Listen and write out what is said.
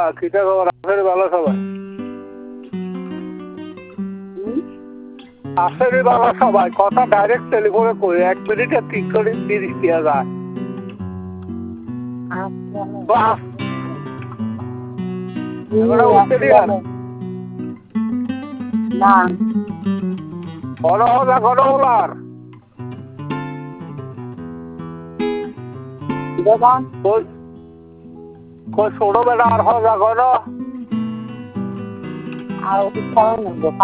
কিটা খবর আছে ভালো সবাই আসলে ভালো সবাই কথা ডাইরেক্ট টেলিফোনে কই 1 মিনিটে 3 করে 30 দিয়া যায় বাহ এবারে উঠতে দিয়ার না বড় হলা বলার দেখুন কই ছোট বেটা আর হওয়া করো আর কিছু